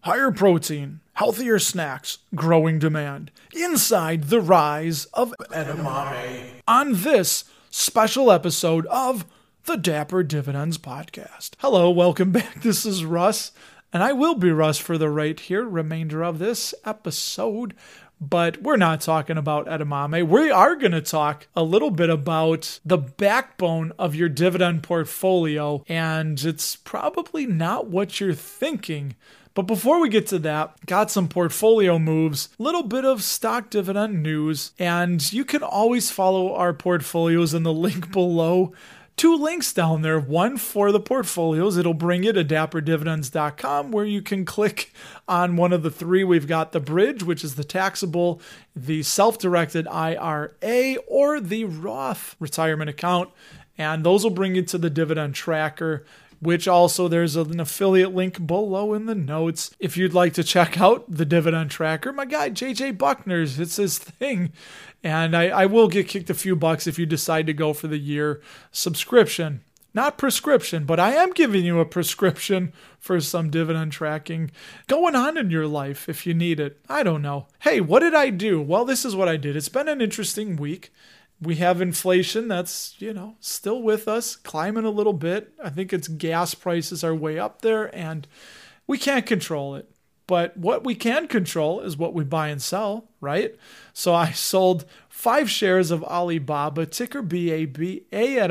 Higher protein, healthier snacks, growing demand. Inside the rise of edamame. On this special episode of the Dapper Dividends Podcast. Hello, welcome back. This is Russ, and I will be Russ for the remainder of this episode. But we're not talking about edamame. We are going to talk a little bit about the backbone of your dividend portfolio, and it's probably not what you're thinking. But before we get to that, got some portfolio moves, a little bit of stock dividend news, and you can always follow our portfolios in the link below. 2 links down there, one for the portfolios. It'll bring you to dapperdividends.com where you can click on one of the 3. We've got the bridge, which is the taxable, the self-directed IRA, or the Roth retirement account. And those will bring you to the dividend tracker, which also there's an affiliate link below in the notes. If you'd like to check out the dividend tracker, my guy JJ Buckner's, it's his thing. And I will get kicked a few bucks if you decide to go for the year subscription. Not prescription, but I am giving you a prescription for some dividend tracking going on in your life if you need it. I don't know. Hey, what did I do? Well, this is what I did. It's been an interesting week. We have inflation that's, still with us, climbing a little bit. I think it's gas prices are way up there, and we can't control it. But what we can control is what we buy and sell, right? So I sold 5 shares of Alibaba, ticker BABA at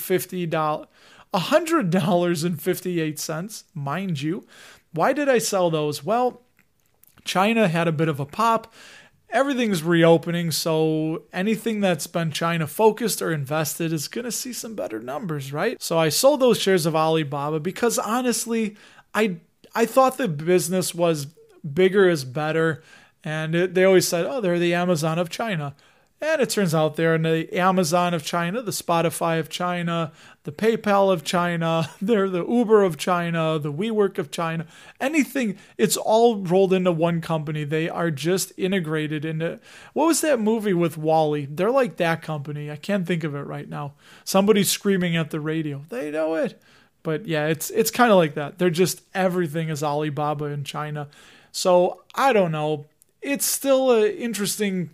$100.58, mind you. Why did I sell those? Well, China had a bit of a pop. Everything's reopening, so anything that's been China focused or invested is going to see some better numbers, right? So I sold those shares of Alibaba because honestly, I thought the business was bigger is better, and they always said, oh, they're the Amazon of China. And it turns out they're the Amazon of China, the Spotify of China, the PayPal of China, they're the Uber of China, the WeWork of China, anything, it's all rolled into one company. They are just integrated into, what was that movie with Wall-E? They're like that company. I can't think of it right now. Somebody's screaming at the radio. They know it. But yeah, it's kind of like that. They're just, everything is Alibaba in China. So I don't know. It's still an interesting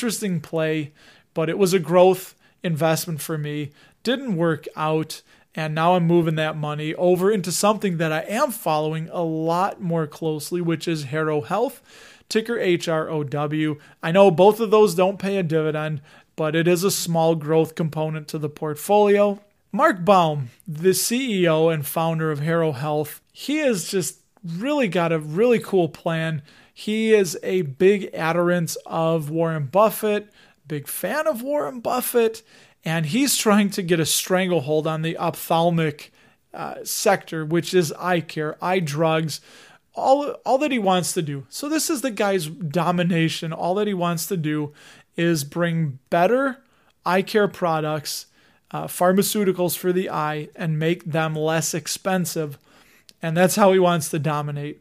play, but it was a growth investment for me. Didn't work out, and now I'm moving that money over into something that I am following a lot more closely, which is Harrow Health, ticker HROW. I know both of those don't pay a dividend, but it is a small growth component to the portfolio. Mark Baum, the CEO and founder of Harrow Health, he has just really got a really cool plan. He is a big adherent of Warren Buffett, big fan of Warren Buffett, and he's trying to get a stranglehold on the ophthalmic sector, which is eye care, eye drugs, all that he wants to do. So this is the guy's domination. All that he wants to do is bring better eye care products, pharmaceuticals for the eye, and make them less expensive. And that's how he wants to dominate.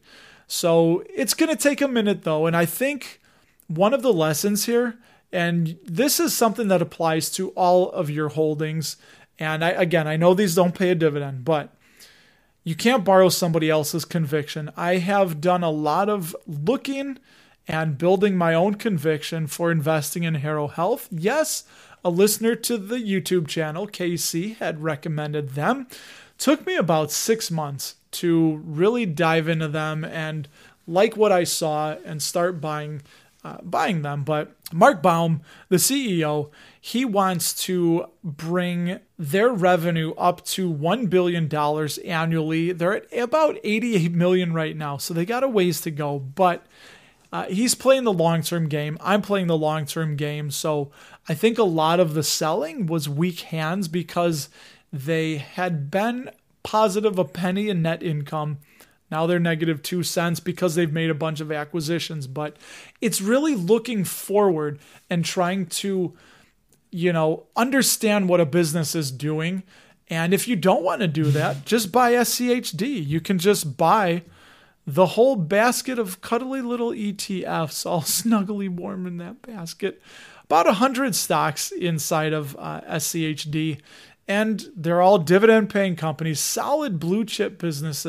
So it's going to take a minute though. And I think one of the lessons here, and this is something that applies to all of your holdings. And I know these don't pay a dividend, but you can't borrow somebody else's conviction. I have done a lot of looking and building my own conviction for investing in Harrow Health. Yes, a listener to the YouTube channel, Casey, had recommended them. Took me about 6 months to really dive into them and like what I saw and start buying them. But Mark Baum, the CEO, he wants to bring their revenue up to $1 billion annually. They're at about 88 million right now, so they got a ways to go. But he's playing the long-term game. I'm playing the long-term game. So I think a lot of the selling was weak hands because they had been positive a penny in net income. Now they're negative 2 cents because they've made a bunch of acquisitions. But it's really looking forward and trying to, understand what a business is doing. And if you don't want to do that, just buy SCHD. You can just buy the whole basket of cuddly little ETFs, all snuggly warm in that basket. About 100 stocks inside of SCHD. And they're all dividend-paying companies, solid blue-chip businesses.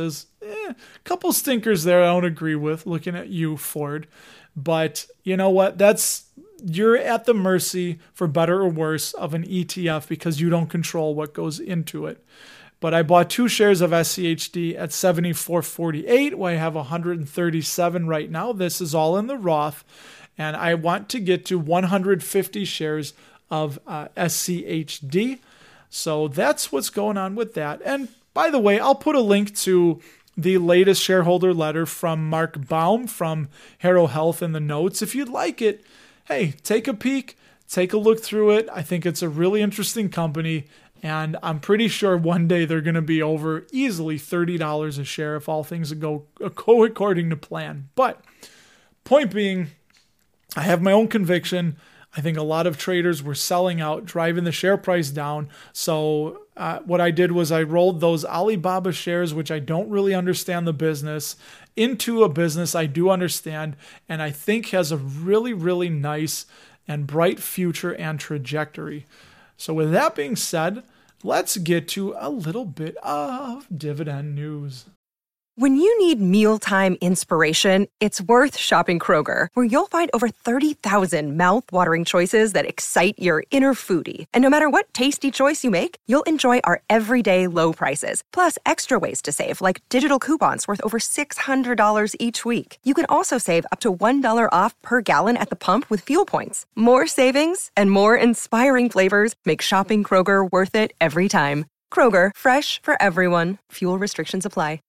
a couple stinkers there I don't agree with, looking at you, Ford. But you know what? You're at the mercy, for better or worse, of an ETF because you don't control what goes into it. But I bought 2 shares of SCHD at $74.48, where I have 137 right now. This is all in the Roth. And I want to get to 150 shares of SCHD. So that's what's going on with that. And by the way, I'll put a link to the latest shareholder letter from Mark Baum from Harrow Health in the notes. If you'd like it, hey, take a peek, take a look through it. I think it's a really interesting company, and I'm pretty sure one day they're going to be over easily $30 a share if all things go according to plan. But point being, I have my own conviction. I think a lot of traders were selling out, driving the share price down. So what I did was I rolled those Alibaba shares, which I don't really understand the business, into a business I do understand and I think has a really, really nice and bright future and trajectory. So with that being said, let's get to a little bit of dividend news. When you need mealtime inspiration, it's worth shopping Kroger, where you'll find over 30,000 mouth-watering choices that excite your inner foodie. And no matter what tasty choice you make, you'll enjoy our everyday low prices, plus extra ways to save, like digital coupons worth over $600 each week. You can also save up to $1 off per gallon at the pump with fuel points. More savings and more inspiring flavors make shopping Kroger worth it every time. Kroger, fresh for everyone. Fuel restrictions apply.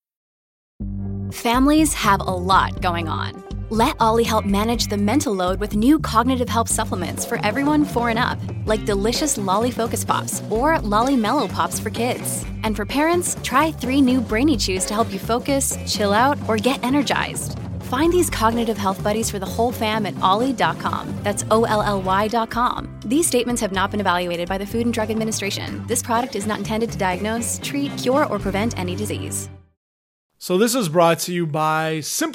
Families have a lot going on. Let Ollie help manage the mental load with new cognitive help supplements for everyone 4 and up, like delicious Lolly Focus Pops or Lolly Mellow Pops for kids. And for parents, try 3 new Brainy Chews to help you focus, chill out, or get energized. Find these cognitive health buddies for the whole fam at ollie.com. That's OLLY.com. These statements have not been evaluated by the Food and Drug Administration. This product is not intended to diagnose, treat, cure, or prevent any disease. So this is brought to you by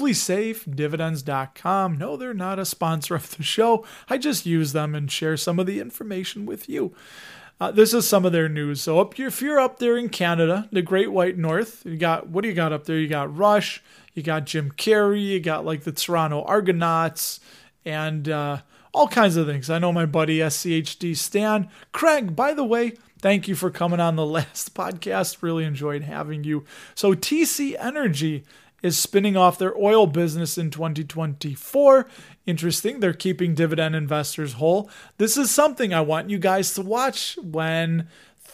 SimplySafeDividends.com. No, they're not a sponsor of the show. I just use them and share some of the information with you. This is some of their news. So if you're up there in Canada, the Great White North, what do you got up there? You got Rush, you got Jim Carrey, you got like the Toronto Argonauts, and all kinds of things. I know my buddy SCHD Stan. Craig, by the way, thank you for coming on the last podcast. Really enjoyed having you. So TC Energy is spinning off their oil business in 2024. Interesting. They're keeping dividend investors whole. This is something I want you guys to watch when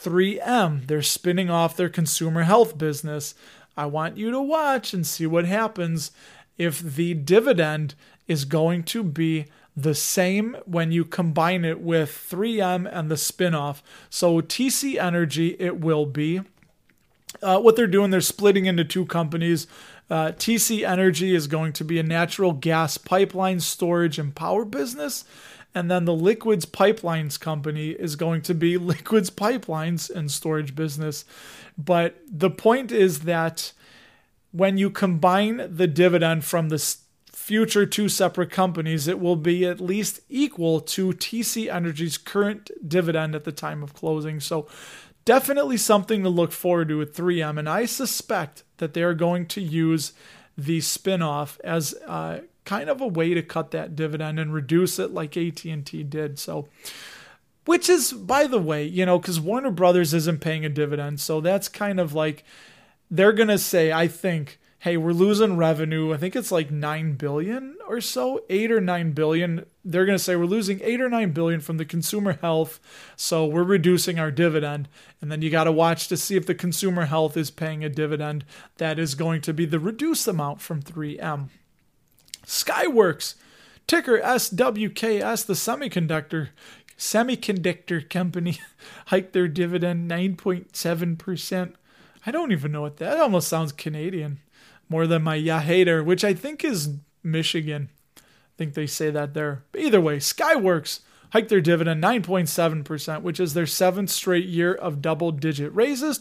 3M, they're spinning off their consumer health business. I want you to watch and see what happens if the dividend is going to be the same when you combine it with 3M and the spinoff. So TC Energy, it will be. What they're doing, they're splitting into 2 companies. TC Energy is going to be a natural gas pipeline storage and power business. And then the Liquids Pipelines company is going to be Liquids Pipelines and storage business. But the point is that when you combine the dividend from the future 2 separate companies, it will be at least equal to TC Energy's current dividend at the time of closing. So definitely something to look forward to with 3M. And I suspect that they're going to use the spinoff as kind of a way to cut that dividend and reduce it like AT&T did. So, which is, by the way, because Warner Brothers isn't paying a dividend. So that's kind of like, they're going to say, I think, hey, we're losing revenue. I think it's like $9 billion or so, $8 or $9 billion. They're going to say we're losing $8 or $9 billion from the consumer health, so we're reducing our dividend. And then you got to watch to see if the consumer health is paying a dividend that is going to be the reduced amount from 3M. Skyworks, ticker SWKS, the semiconductor company, hiked their dividend 9.7%. I don't even know what that almost sounds Canadian. More than my Yahater, which I think is Michigan. I think they say that there. But either way, Skyworks hiked their dividend 9.7%, which is their 7th straight year of double-digit raises,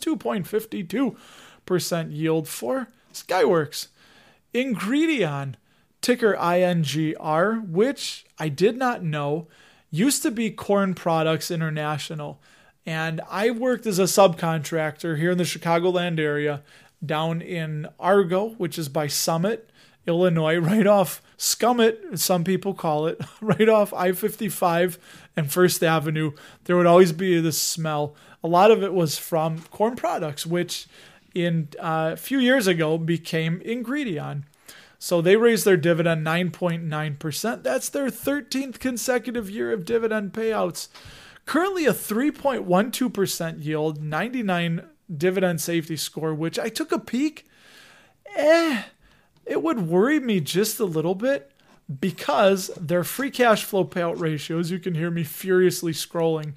2.52% yield for Skyworks. Ingredion, ticker INGR, which I did not know, used to be Corn Products International. And I worked as a subcontractor here in the Chicagoland area down in Argo, which is by Summit, Illinois, right off Scummit, some people call it, right off I-55 and First Avenue. There would always be this smell. A lot of it was from corn products, which a few years ago became Ingredion. So they raised their dividend 9.9%. That's their 13th consecutive year of dividend payouts. Currently a 3.12% yield, 99 dividend safety score, which I took a peek. It would worry me just a little bit because their free cash flow payout ratios, you can hear me furiously scrolling.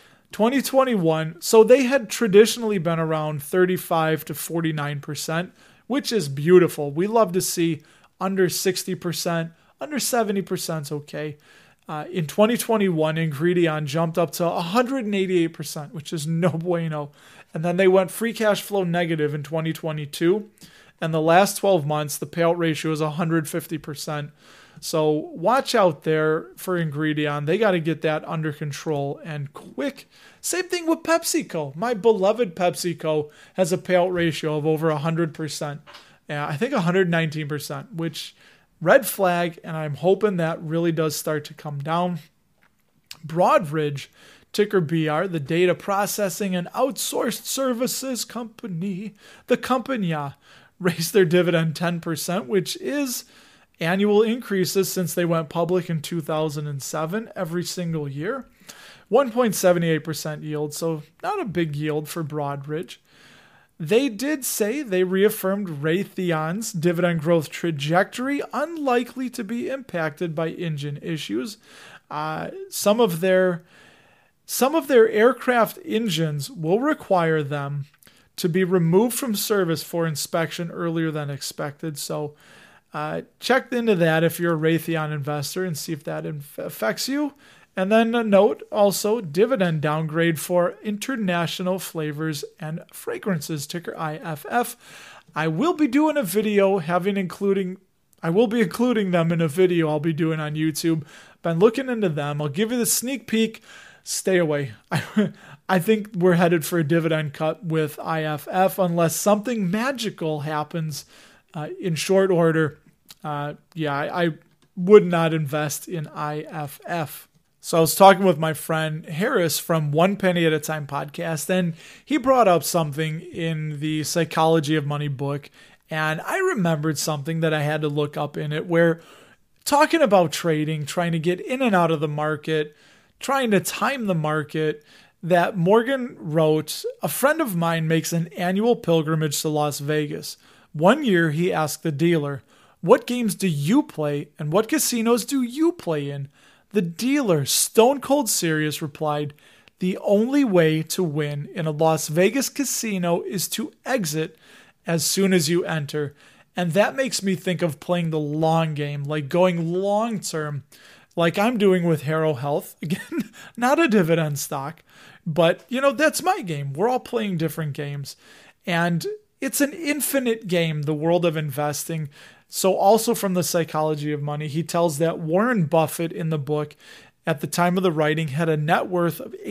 2021, so they had traditionally been around 35 to 49%, which is beautiful. We love to see under 60%, under 70% is okay. In 2021, Ingredion jumped up to 188%, which is no bueno. And then they went free cash flow negative in 2022. And the last 12 months, the payout ratio is 150%. So watch out there for Ingredion. They got to get that under control and quick. Same thing with PepsiCo. My beloved PepsiCo has a payout ratio of over 100%. I think 119%, which red flag, and I'm hoping that really does start to come down. Broadridge, ticker BR, the data processing and outsourced services company, the company, raised their dividend 10%, which is annual increases since they went public in 2007 every single year. 1.78% yield, so not a big yield for Broadridge. They did say they reaffirmed Raytheon's dividend growth trajectory, unlikely to be impacted by engine issues. Some of their aircraft engines will require them to be removed from service for inspection earlier than expected. So check into that if you're a Raytheon investor and see if that affects you. And then a note also, dividend downgrade for International Flavors and Fragrances, ticker IFF. I will be doing a video including them in a video I'll be doing on YouTube. Been looking into them. I'll give you the sneak peek. Stay away. I think we're headed for a dividend cut with IFF unless something magical happens in short order. I would not invest in IFF. So I was talking with my friend Harris from One Penny at a Time podcast, and he brought up something in the Psychology of Money book, and I remembered something that I had to look up in it where talking about trading, trying to get in and out of the market, trying to time the market, that Morgan wrote, a friend of mine makes an annual pilgrimage to Las Vegas. One year he asked the dealer, "What games do you play and what casinos do you play in?" The dealer, stone cold serious, replied, "The only way to win in a Las Vegas casino is to exit as soon as you enter." And that makes me think of playing the long game, like going long term, like I'm doing with Harrow Health. Again, not a dividend stock, but that's my game. We're all playing different games. And it's an infinite game, the world of investing. So also from the Psychology of Money, he tells that Warren Buffett in the book at the time of the writing had a net worth of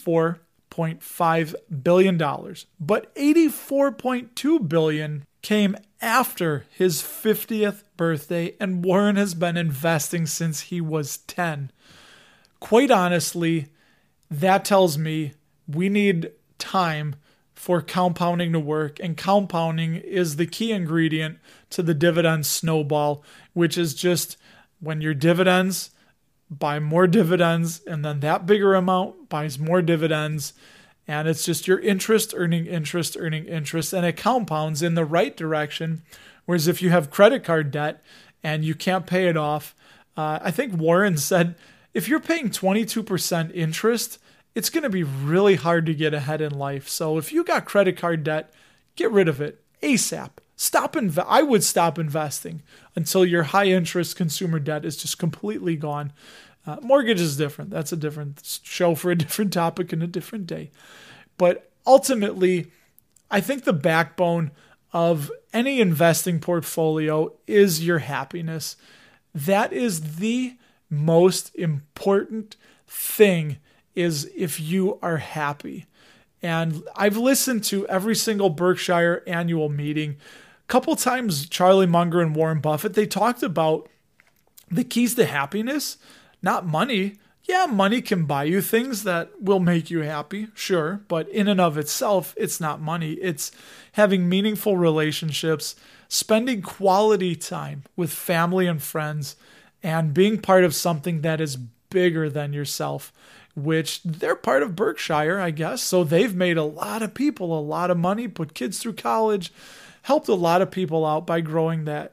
$84.5 billion, but $84.2 billion came after his 50th birthday, and Warren has been investing since he was 10. Quite honestly, that tells me we need time for compounding to work, and compounding is the key ingredient to the dividend snowball, which is just when your dividends buy more dividends, and then that bigger amount buys more dividends, and it's just your interest earning interest, and it compounds in the right direction. Whereas if you have credit card debt and you can't pay it off, I think Warren said if you're paying 22% interest, it's going to be really hard to get ahead in life. So if you got credit card debt, get rid of it ASAP. I would stop investing until your high interest consumer debt is just completely gone. Mortgage is different. That's a different show for a different topic and a different day. But ultimately, I think the backbone of any investing portfolio is your happiness. That is the most important thing, is if you are happy. And I've listened to every single Berkshire annual meeting. A couple times, Charlie Munger and Warren Buffett, they talked about the keys to happiness, not money. Yeah, money can buy you things that will make you happy, sure. But in and of itself, it's not money. It's having meaningful relationships, spending quality time with family and friends, and being part of something that is bigger than yourself, which they're part of Berkshire, I guess. So they've made a lot of people a lot of money, put kids through college, helped a lot of people out by growing that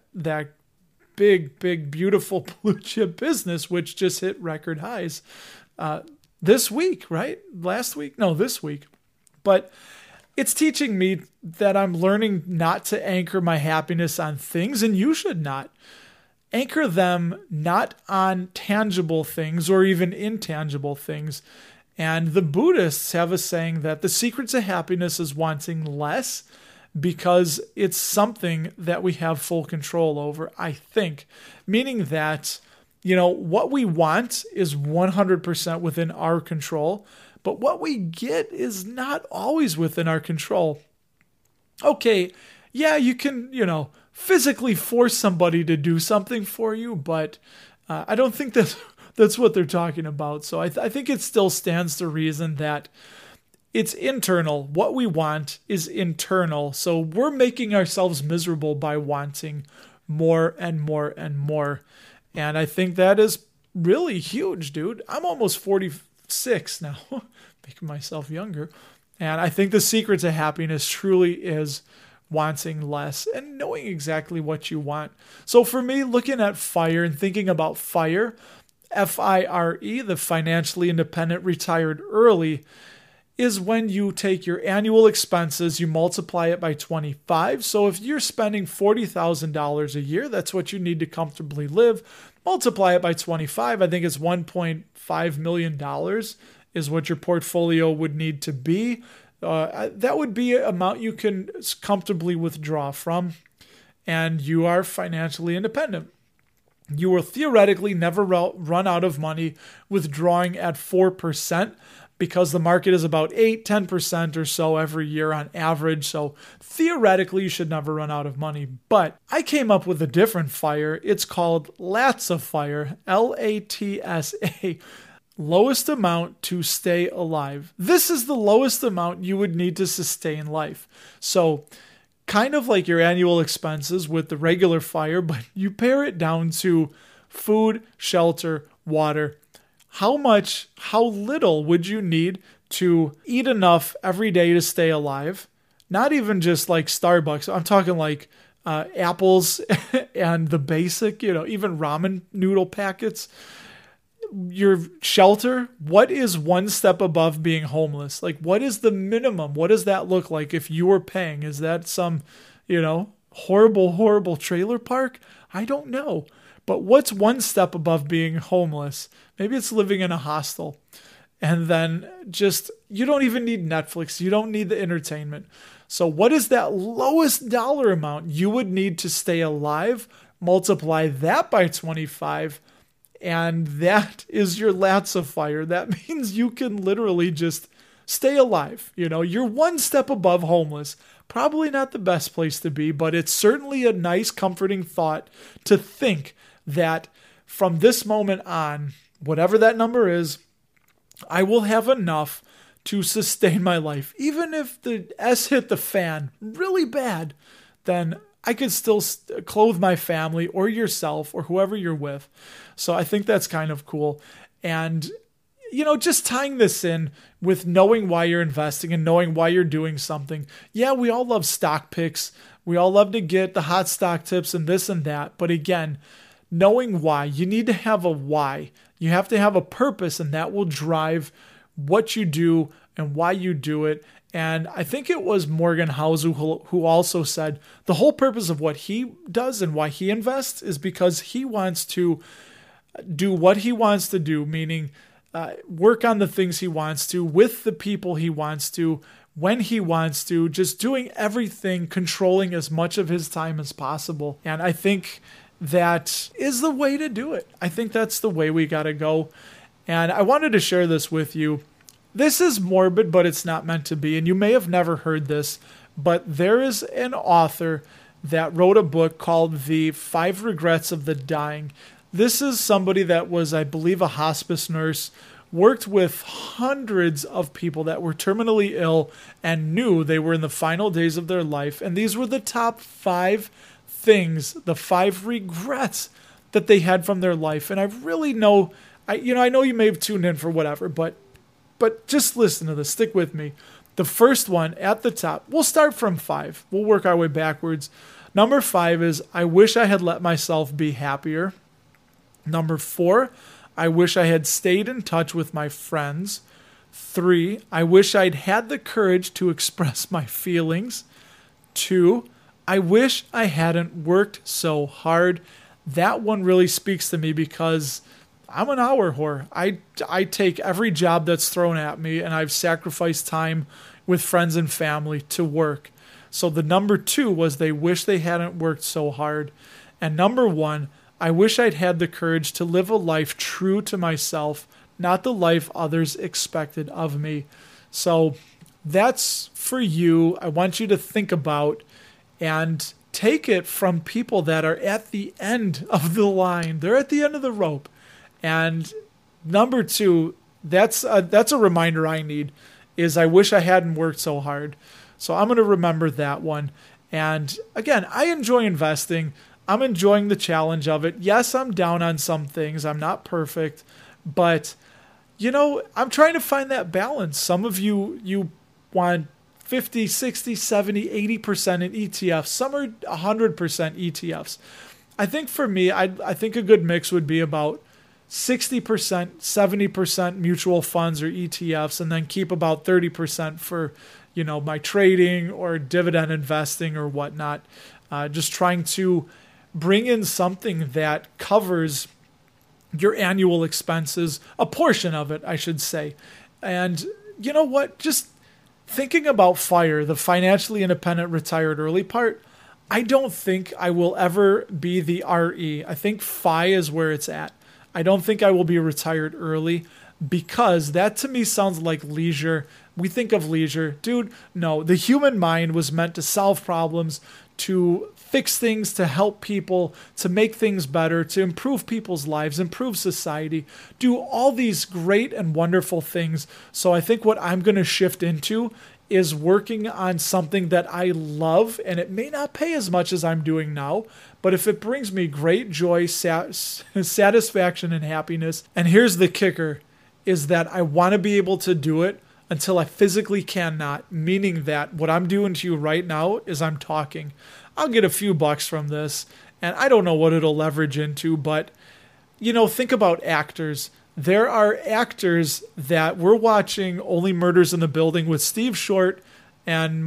big, beautiful blue chip business, which just hit record highs this week, right? Last week? No, this week. But it's teaching me that I'm learning not to anchor my happiness on things, and you should not. Anchor them not on tangible things or even intangible things. And the Buddhists have a saying that the secret to happiness is wanting less, because it's something that we have full control over, I think. Meaning that, what we want is 100% within our control, but what we get is not always within our control. Okay, yeah, you can, physically force somebody to do something for you, but I don't think that's what they're talking about. So I think it still stands to reason that it's internal. What we want is internal. So we're making ourselves miserable by wanting more and more and more. And I think that is really huge, dude. I'm almost 46 now, making myself younger. And I think the secret to happiness truly is wanting less and knowing exactly what you want. So for me, looking at FIRE and thinking about FIRE, FIRE, the financially independent retired early, is when you take your annual expenses, you multiply it by 25. So if you're spending $40,000 a year, that's what you need to comfortably live. Multiply it by 25. I think it's $1.5 million is what your portfolio would need to be. That would be an amount you can comfortably withdraw from, and you are financially independent. You will theoretically never run out of money withdrawing at 4%, because the market is about 8-10% or so every year on average. So theoretically, you should never run out of money. But I came up with a different FIRE. It's called LATSA FIRE, LATSA. Lowest amount to stay alive. This is the lowest amount you would need to sustain life. So kind of like your annual expenses with the regular FIRE, but you pare it down to food, shelter, water. How little would you need to eat enough every day to stay alive? Not even just like Starbucks. I'm talking like apples and the basic, even ramen noodle packets. Your shelter, what is one step above being homeless? Like, what is the minimum? What does that look like if you were paying? Is that some, horrible trailer park? I don't know. But what's one step above being homeless? Maybe it's living in a hostel. And then you don't even need Netflix. You don't need the entertainment. So what is that lowest dollar amount you would need to stay alive? Multiply that by 25. And that is your LATSA FIRE. That means you can literally just stay alive. You're one step above homeless. Probably not the best place to be, but it's certainly a nice, comforting thought to think that from this moment on, whatever that number is, I will have enough to sustain my life. Even if the S hit the fan really bad, then I could still clothe my family or yourself or whoever you're with. So I think that's kind of cool. And, just tying this in with knowing why you're investing and knowing why you're doing something. Yeah, we all love stock picks. We all love to get the hot stock tips and this and that. But again, knowing why, you need to have a why. You have to have a purpose, and that will drive what you do and why you do it. And I think it was Morgan Housel who also said the whole purpose of what he does and why he invests is because he wants to do what he wants to do, meaning work on the things he wants to, with the people he wants to, when he wants to, just doing everything, controlling as much of his time as possible. And I think that is the way to do it. I think that's the way we got to go. And I wanted to share this with you. This is morbid, but it's not meant to be. And you may have never heard this, but there is an author that wrote a book called The 5 Regrets of the Dying. This is somebody that was, I believe, a hospice nurse, worked with hundreds of people that were terminally ill and knew they were in the final days of their life. And these were the top 5 things, the 5 regrets that they had from their life. And I really know, I know you may have tuned in for whatever, but just listen to this. Stick with me. The first one at the top, we'll start from 5. We'll work our way backwards. Number 5 is, I wish I had let myself be happier. Number 4, I wish I had stayed in touch with my friends. 3, I wish I'd had the courage to express my feelings. 2, I wish I hadn't worked so hard. That one really speaks to me because I'm an hour whore. I take every job that's thrown at me, and I've sacrificed time with friends and family to work. So the number 2 was they wish they hadn't worked so hard. And number 1, I wish I'd had the courage to live a life true to myself, not the life others expected of me. So that's for you. I want you to think about and take it from people that are at the end of the line. They're at the end of the rope. And number 2, that's a reminder I need, is I wish I hadn't worked so hard. So I'm going to remember that one. And again, I enjoy investing. I'm enjoying the challenge of it. Yes, I'm down on some things. I'm not perfect. But, I'm trying to find that balance. Some of you want 50, 60, 70, 80% in ETFs. Some are 100% ETFs. I think for me, I think a good mix would be about 60%, 70% mutual funds or ETFs, and then keep about 30% for, my trading or dividend investing or whatnot. Just trying to bring in something that covers your annual expenses, a portion of it, I should say. And you know what? Just thinking about FIRE, the financially independent retired early part, I don't think I will ever be the RE. I think FI is where it's at. I don't think I will be retired early because that to me sounds like leisure. We think of leisure. Dude, no. The human mind was meant to solve problems, to fix things, to help people, to make things better, to improve people's lives, improve society, do all these great and wonderful things. So I think what I'm going to shift into is working on something that I love, and it may not pay as much as I'm doing now, but if it brings me great joy, satisfaction, and happiness, and here's the kicker, is that I want to be able to do it until I physically cannot, meaning that what I'm doing to you right now is I'm talking. I'll get a few bucks from this, and I don't know what it'll leverage into, but, think about actors. There are actors that we're watching Only Murders in the Building with Steve Short and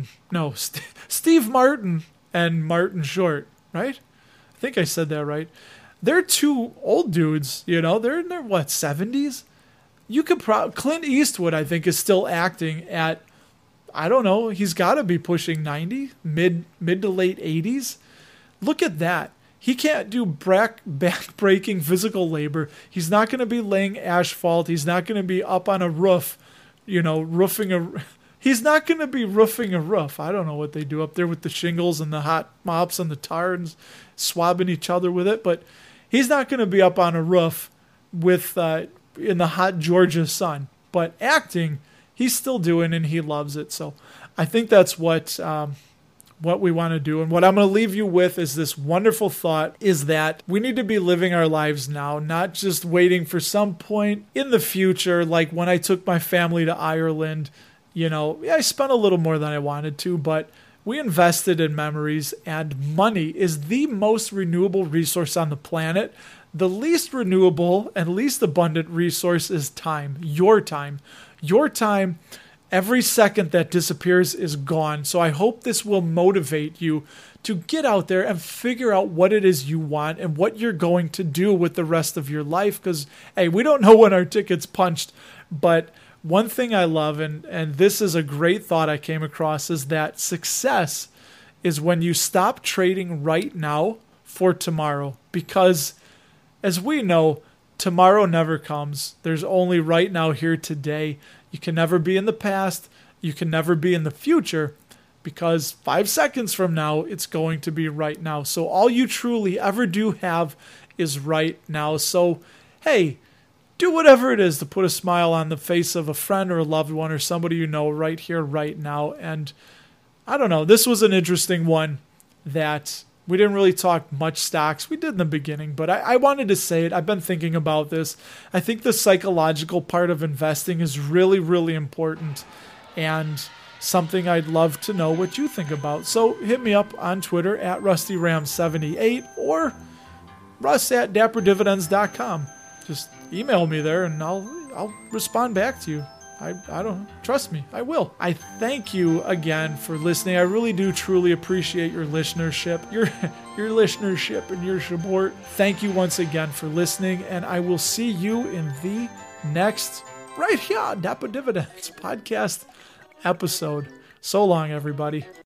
Steve Martin and Martin Short, right? I think I said that right. They're 2 old dudes, they're in their, 70s? You could Clint Eastwood, I think, is still acting at, I don't know, he's got to be pushing 90, mid to late 80s. Look at that. He can't do back-breaking physical labor. He's not going to be laying asphalt. He's not going to be up on a roof, roofing a... He's not going to be roofing a roof. I don't know what they do up there with the shingles and the hot mops and the tar and swabbing each other with it, but he's not going to be up on a roof with in the hot Georgia sun. But acting, he's still doing, and he loves it. So I think that's what we want to do. And what I'm going to leave you with is this wonderful thought, is that we need to be living our lives now, not just waiting for some point in the future, like when I took my family to Ireland. I spent a little more than I wanted to, but we invested in memories, and money is the most renewable resource on the planet. The least renewable and least abundant resource is time. Your time. Your time, every second that disappears is gone. So I hope this will motivate you to get out there and figure out what it is you want and what you're going to do with the rest of your life. Because, hey, we don't know when our ticket's punched, but one thing I love, and this is a great thought I came across, is that success is when you stop trading right now for tomorrow. Because, as we know, tomorrow never comes. There's only right now, here today. You can never be in the past. You can never be in the future, because 5 seconds from now, it's going to be right now. So all you truly ever do have is right now. So, hey, do whatever it is to put a smile on the face of a friend or a loved one or somebody you know right here, right now. And I don't know, this was an interesting one that we didn't really talk much stocks. We did in the beginning, but I wanted to say it. I've been thinking about this. I think the psychological part of investing is really, really important, and something I'd love to know what you think about. So hit me up on Twitter at RustyRam78 or russ@dapperdividends.com. Just email me there and I'll respond back to you. I don't, trust me, I will. I thank you again for listening. I really do truly appreciate your listenership, your listenership and your support. Thank you once again for listening, and I will see you in the next, right here, Dapper Dividends podcast episode. So long, everybody.